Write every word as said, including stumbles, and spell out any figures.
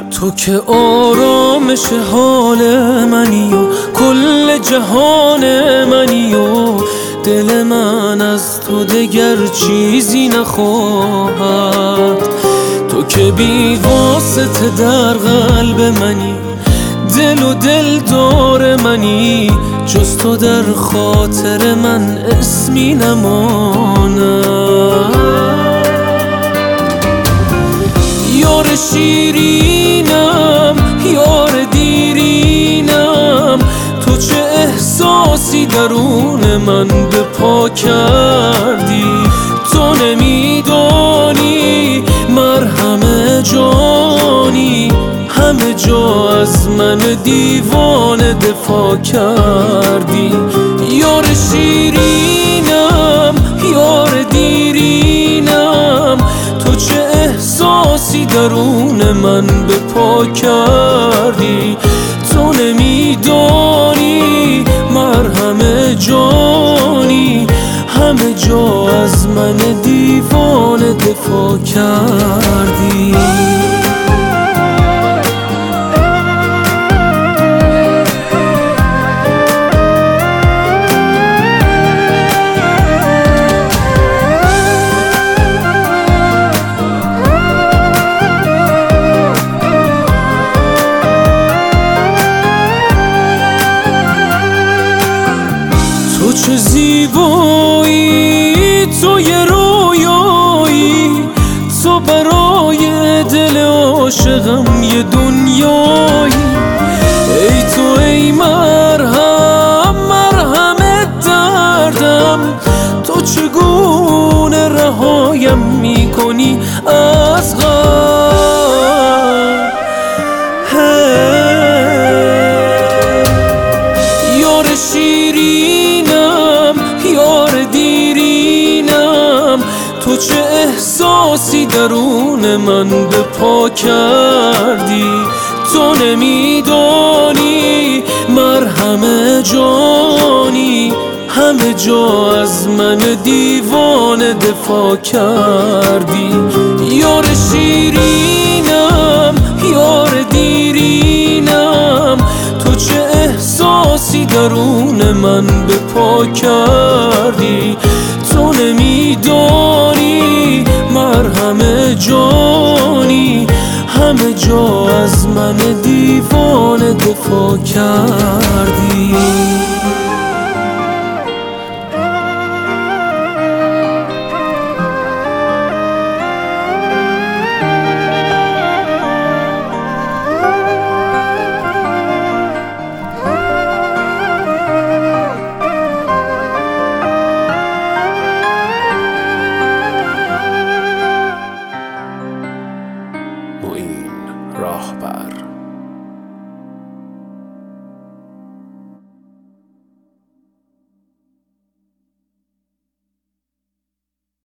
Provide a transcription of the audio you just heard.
تو که آرامش حال منی و کل جهان منی و دل من از تو دگر چیزی نخواهد. تو که بی واسطه در قلب منی، دل و دل دار منی، جز تو در خاطر من اسمی نماند. یار شیرینم، یار دیرینم، تو چه احساسی درون من به پا کردی. تو نمیدانی مرهم جانی همه جا از من دیوانه دفاع کردی. یار شیرینم، یار دیرینم، تو چه احساسی درون من به پا کردی. تو نمیدانی مرهم جانی همه جا از من دیوانه دفاع کردی. تو چه زیبایی، تو یه رویایی، تو برای دل عاشقم یه دنیایی. ای تو ای مرهم، مرهم دردم، تو چگونه رهایم میکنی از غم. یار شیرینم، یار دیرینم، تو چه احساسی درون من به پا کردی. تو نمیدانی مرهم جانی همه جا از من دیوانه دفاع کردی. یار شیرینم، یار دیرینم، تو چه احساسی درون من به پا کردی. تو نمیدانی مرهم جانی همه جا از من دیوانه دفاع کردی.